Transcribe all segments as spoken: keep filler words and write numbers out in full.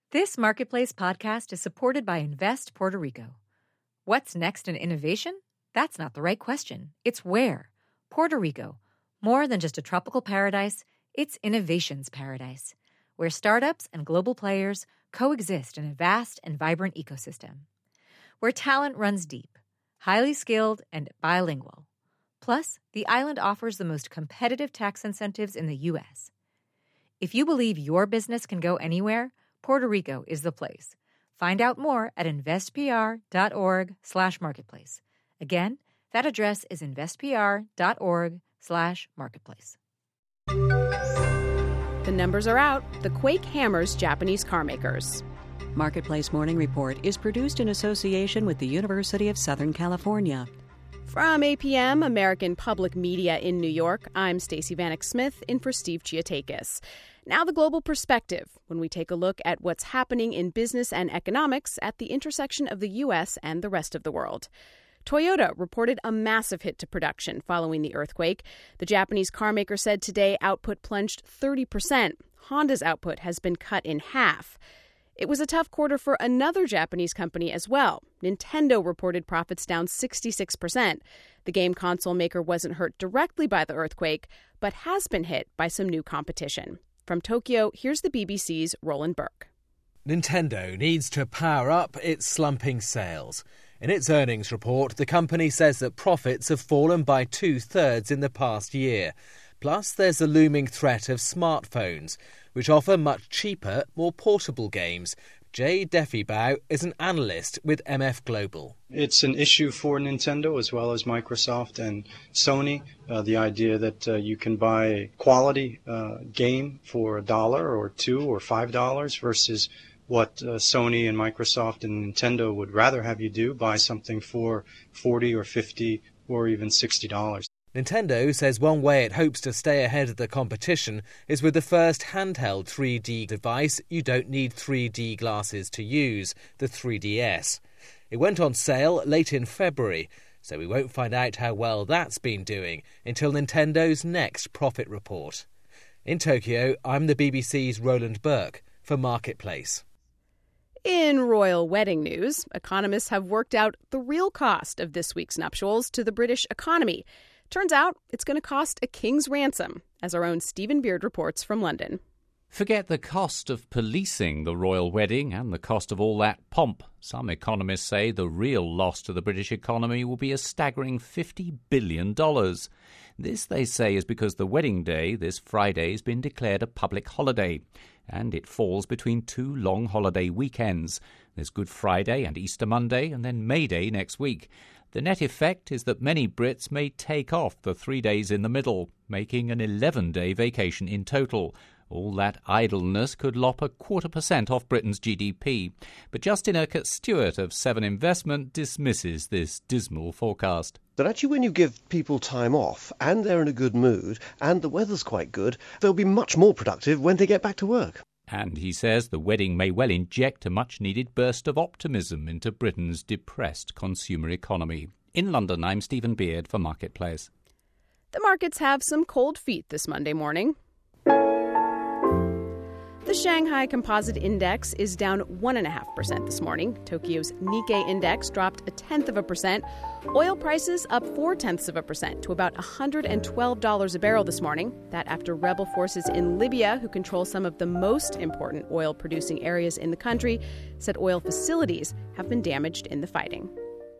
This Marketplace podcast is supported by Invest Puerto Rico. What's next in innovation? That's not the right question. It's where. Puerto Rico. More than just a tropical paradise, it's innovation's paradise, where startups and global players coexist in a vast and vibrant ecosystem. Where talent runs deep, highly skilled, and bilingual. Plus, the island offers the most competitive tax incentives in the U S. If you believe your business can go anywhere, Puerto Rico is the place. Find out more at investpr.org slash marketplace. Again, that address is investpr.org slash marketplace. The numbers are out. The quake hammers Japanese car makers. Marketplace Morning Report is produced in association with the University of Southern California. From A P M, American Public Media in New York, I'm Stacey Vanek Smith in for Steve Chiotakis. Now the global perspective, when we take a look at what's happening in business and economics at the intersection of the U S and the rest of the world. Toyota reported a massive hit to production following the earthquake. The Japanese carmaker said today output plunged thirty percent. Honda's output has been cut in half. It was a tough quarter for another Japanese company as well. Nintendo reported profits down sixty-six percent. The game console maker wasn't hurt directly by the earthquake, but has been hit by some new competition. From Tokyo, here's the B B C's Roland Burke. Nintendo needs to power up its slumping sales. In its earnings report, the company says that profits have fallen by two-thirds in the past year. Plus, there's the looming threat of smartphones, which offer much cheaper, more portable games. Jay Defibao is an analyst with M F Global. It's an issue for Nintendo as well as Microsoft and Sony. Uh, the idea that uh, you can buy a quality uh, game for a dollar or two or five dollars versus what uh, Sony and Microsoft and Nintendo would rather have you do, buy something for forty or fifty or even sixty dollars. Nintendo says one way it hopes to stay ahead of the competition is with the first handheld three D device you don't need three D glasses to use, the three D S. It went on sale late in February, so we won't find out how well that's been doing until Nintendo's next profit report. In Tokyo, I'm the B B C's Roland Burke for Marketplace. In royal wedding news, economists have worked out the real cost of this week's nuptials to the British economy. Turns out it's going to cost a king's ransom, as our own Stephen Beard reports from London. Forget the cost of policing the royal wedding and the cost of all that pomp. Some economists say the real loss to the British economy will be a staggering fifty billion dollars. This, they say, is because the wedding day this Friday has been declared a public holiday, and it falls between two long holiday weekends. There's Good Friday and Easter Monday, and then May Day next week. The net effect is that many Brits may take off the three days in the middle, making an eleven-day vacation in total. All that idleness could lop a quarter percent off Britain's G D P. But Justin Urquhart Stewart of Seven Investment dismisses this dismal forecast. But actually, when you give people time off and they're in a good mood and the weather's quite good, they'll be much more productive when they get back to work. And he says the wedding may well inject a much-needed burst of optimism into Britain's depressed consumer economy. In London, I'm Stephen Beard for Marketplace. The markets have some cold feet this Monday morning. The Shanghai Composite Index is down one point five percent this morning. Tokyo's Nikkei Index dropped a tenth of a percent. Oil prices up four-tenths of a percent to about one hundred twelve dollars a barrel this morning. That after rebel forces in Libya, who control some of the most important oil-producing areas in the country, said oil facilities have been damaged in the fighting.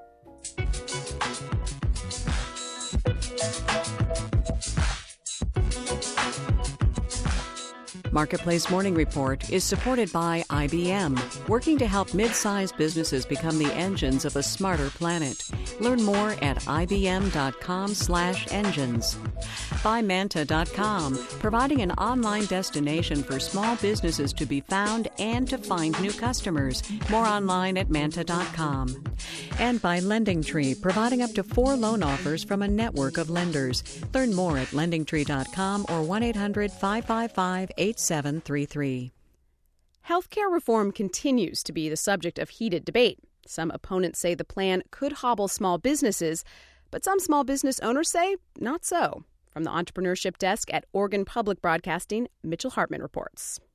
Marketplace Morning Report is supported by I B M, working to help mid-sized businesses become the engines of a smarter planet. Learn more at ibm.com slash engines. By Manta dot com, providing an online destination for small businesses to be found and to find new customers. More online at Manta dot com. And by LendingTree, providing up to four loan offers from a network of lenders. Learn more at lending tree dot com or one eight hundred five five five eight seven three three. Healthcare reform continues to be the subject of heated debate. Some opponents say the plan could hobble small businesses, but some small business owners say not so. From the Entrepreneurship Desk at Oregon Public Broadcasting, Mitchell Hartman reports.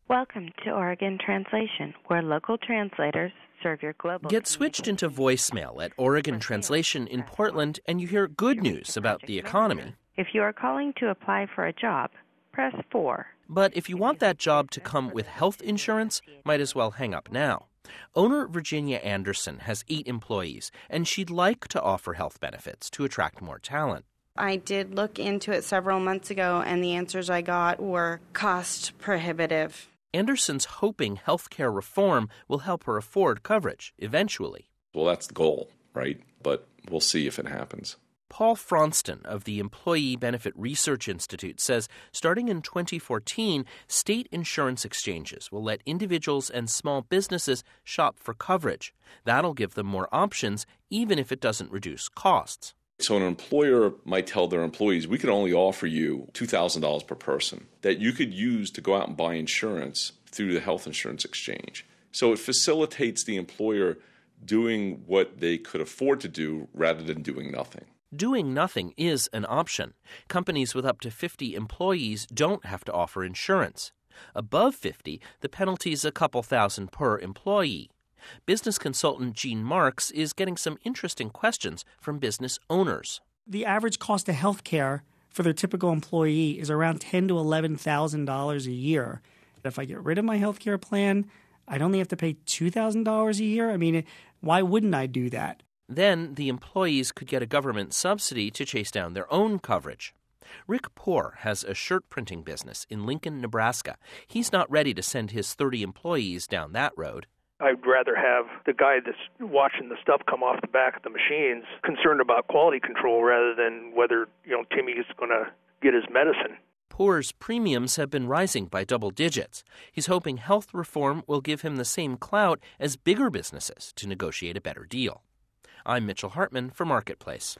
Welcome to Oregon Translation, where local translators serve your global... Get switched into voicemail at Oregon Translation in Portland, and you hear good news about the economy. If you are calling to apply for a job, press four. But if you want that job to come with health insurance, might as well hang up now. Owner Virginia Anderson has eight employees, and she'd like to offer health benefits to attract more talent. I did look into it several months ago, and the answers I got were cost prohibitive. Anderson's hoping healthcare reform will help her afford coverage eventually. Well, that's the goal, right? But we'll see if it happens. Paul Fronston of the Employee Benefit Research Institute says starting in twenty fourteen, state insurance exchanges will let individuals and small businesses shop for coverage. That'll give them more options, even if it doesn't reduce costs. So an employer might tell their employees, we can only offer you two thousand dollars per person that you could use to go out and buy insurance through the health insurance exchange. So it facilitates the employer doing what they could afford to do rather than doing nothing. Doing nothing is an option. Companies with up to fifty employees don't have to offer insurance. Above fifty, the penalty is a couple thousand per employee. Business consultant Gene Marks is getting some interesting questions from business owners. The average cost of health care for their typical employee is around ten thousand to eleven thousand dollars a year. If I get rid of my health care plan, I'd only have to pay two thousand dollars a year. I mean, why wouldn't I do that? Then the employees could get a government subsidy to chase down their own coverage. Rick Poore has a shirt printing business in Lincoln, Nebraska. He's not ready to send his thirty employees down that road. I'd rather have the guy that's watching the stuff come off the back of the machines concerned about quality control rather than whether, you know, Timmy's going to get his medicine. Poore's premiums have been rising by double digits. He's hoping health reform will give him the same clout as bigger businesses to negotiate a better deal. I'm Mitchell Hartman for Marketplace.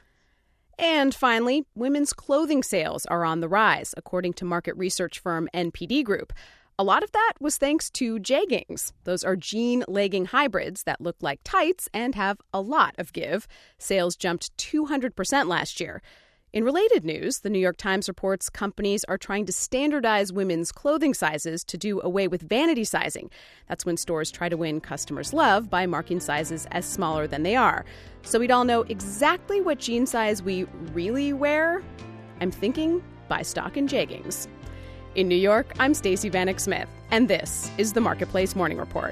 And finally, women's clothing sales are on the rise, according to market research firm N P D Group. A lot of that was thanks to jeggings. Those are jean legging hybrids that look like tights and have a lot of give. Sales jumped two hundred percent last year. In related news, the New York Times reports companies are trying to standardize women's clothing sizes to do away with vanity sizing. That's when stores try to win customers' love by marking sizes as smaller than they are. So we'd all know exactly what jean size we really wear. I'm thinking buy stock in jeggings. In New York, I'm Stacey Vanek Smith, and this is the Marketplace Morning Report.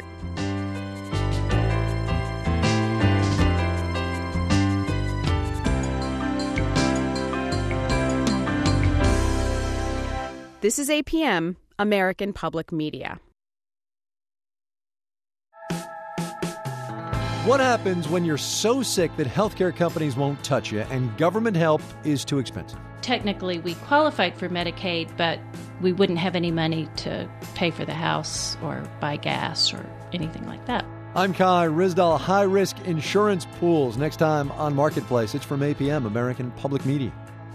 This is A P M, American Public Media. What happens when you're so sick that healthcare companies won't touch you and government help is too expensive? Technically, we qualified for Medicaid, but we wouldn't have any money to pay for the house or buy gas or anything like that. I'm Kai Rizdal. High-risk insurance pools. Next time on Marketplace, it's from A P M, American Public Media.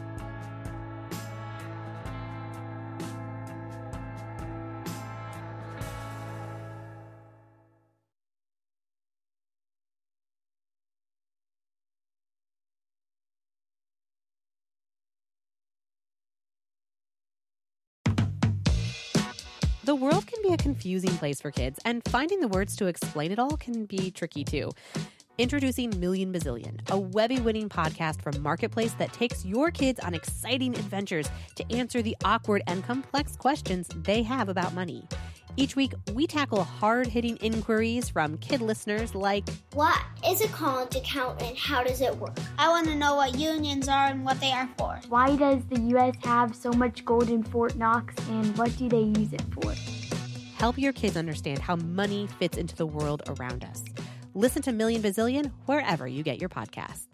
The world can be a confusing place for kids, and finding the words to explain it all can be tricky too. Introducing Million Bazillion, a Webby-winning podcast from Marketplace that takes your kids on exciting adventures to answer the awkward and complex questions they have about money. Each week, we tackle hard-hitting inquiries from kid listeners like, what is a college account and how does it work? I want to know what unions are and what they are for. Why does the U S have so much gold in Fort Knox and what do they use it for? Help your kids understand how money fits into the world around us. Listen to Million Bazillion wherever you get your podcasts.